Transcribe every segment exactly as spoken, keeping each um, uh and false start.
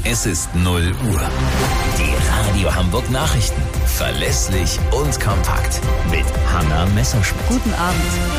Es ist null Uhr. Die Radio Hamburg Nachrichten. Verlässlich und kompakt. Mit Hanna Messerschmidt. Guten Abend.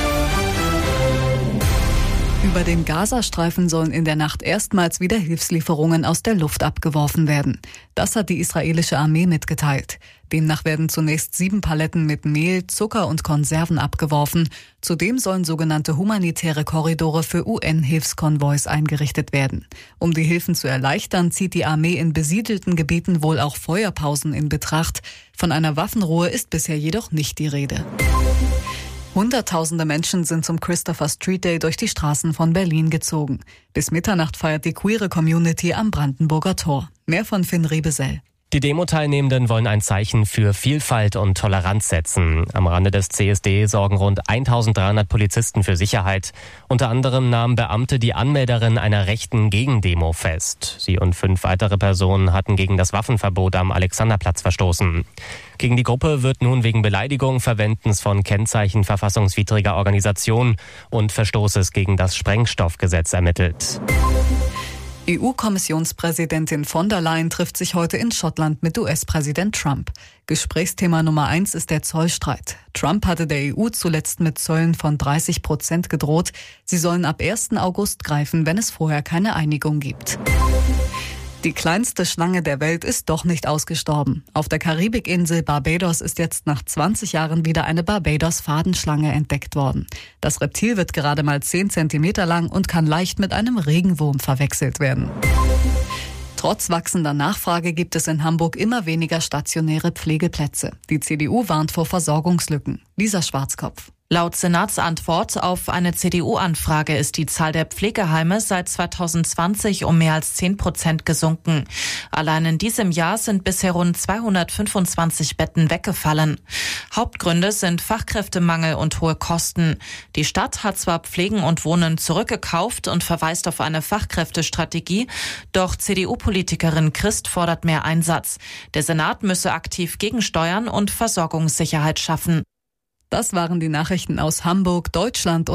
Über den Gazastreifen sollen in der Nacht erstmals wieder Hilfslieferungen aus der Luft abgeworfen werden. Das hat die israelische Armee mitgeteilt. Demnach werden zunächst sieben Paletten mit Mehl, Zucker und Konserven abgeworfen. Zudem sollen sogenannte humanitäre Korridore für U N-Hilfskonvois eingerichtet werden. Um die Hilfen zu erleichtern, zieht die Armee in besiedelten Gebieten wohl auch Feuerpausen in Betracht. Von einer Waffenruhe ist bisher jedoch nicht die Rede. Hunderttausende Menschen sind zum Christopher Street Day durch die Straßen von Berlin gezogen. Bis Mitternacht feiert die queere Community am Brandenburger Tor. Mehr von Finn Rebesell. Die Demo-Teilnehmenden wollen ein Zeichen für Vielfalt und Toleranz setzen. Am Rande des C S D sorgen rund eintausenddreihundert Polizisten für Sicherheit. Unter anderem nahmen Beamte die Anmelderin einer rechten Gegendemo fest. Sie und fünf weitere Personen hatten gegen das Waffenverbot am Alexanderplatz verstoßen. Gegen die Gruppe wird nun wegen Beleidigung, Verwendens von Kennzeichen verfassungswidriger Organisation und Verstoßes gegen das Sprengstoffgesetz ermittelt. E U-Kommissionspräsidentin von der Leyen trifft sich heute in Schottland mit U S-Präsident Trump. Gesprächsthema Nummer eins ist der Zollstreit. Trump hatte der E U zuletzt mit Zöllen von dreißig Prozent gedroht. Sie sollen ab ersten August greifen, wenn es vorher keine Einigung gibt. Die kleinste Schlange der Welt ist doch nicht ausgestorben. Auf der Karibikinsel Barbados ist jetzt nach zwanzig Jahren wieder eine Barbados-Fadenschlange entdeckt worden. Das Reptil wird gerade mal zehn Zentimeter lang und kann leicht mit einem Regenwurm verwechselt werden. Trotz wachsender Nachfrage gibt es in Hamburg immer weniger stationäre Pflegeplätze. Die C D U warnt vor Versorgungslücken. Lisa Schwarzkopf. Laut Senatsantwort auf eine C D U-Anfrage ist die Zahl der Pflegeheime seit zweitausendzwanzig um mehr als zehn Prozent gesunken. Allein in diesem Jahr sind bisher rund zweihundertfünfundzwanzig Betten weggefallen. Hauptgründe sind Fachkräftemangel und hohe Kosten. Die Stadt hat zwar Pflegen und Wohnen zurückgekauft und verweist auf eine Fachkräftestrategie, doch C D U-Politikerin Christ fordert mehr Einsatz. Der Senat müsse aktiv gegensteuern und Versorgungssicherheit schaffen. Das waren die Nachrichten aus Hamburg, Deutschland und